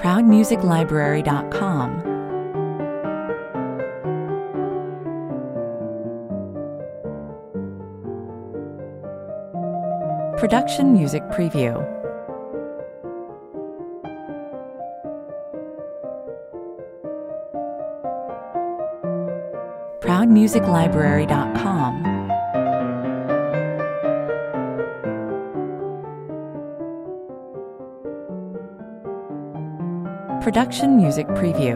ProudMusicLibrary.com. Production Music Preview. ProudMusicLibrary.com. Production Music Preview.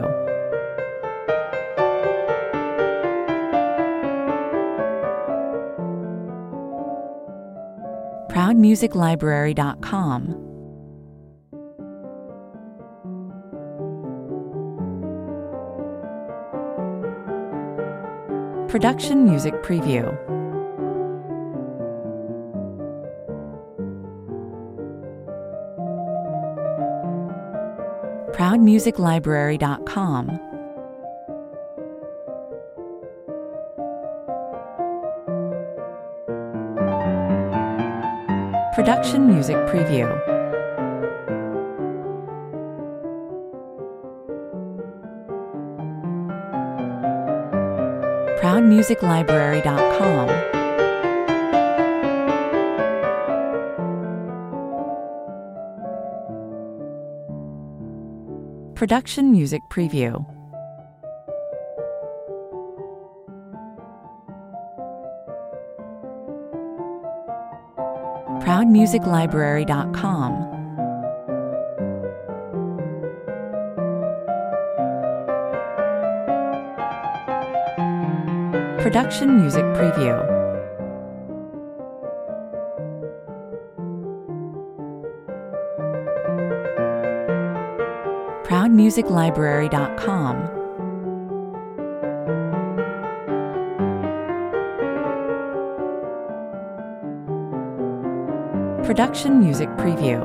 ProudMusicLibrary.com. Production Music Preview. ProudMusicLibrary.com. Production Music Preview. ProudMusicLibrary.com. Production Music Preview. ProudMusicLibrary.com. Production Music Preview. ProudMusicLibrary.com. Production Music Preview.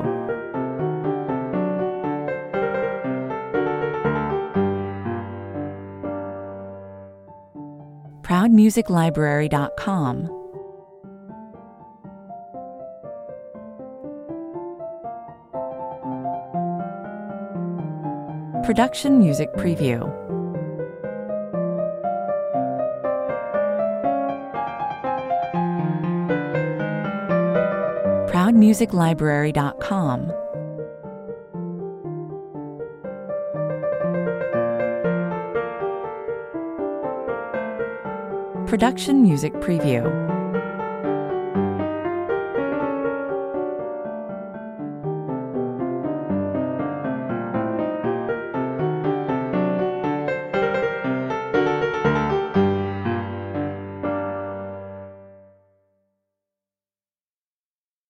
ProudMusicLibrary.com. Production Music Preview. ProudMusicLibrary.com. Production Music Preview.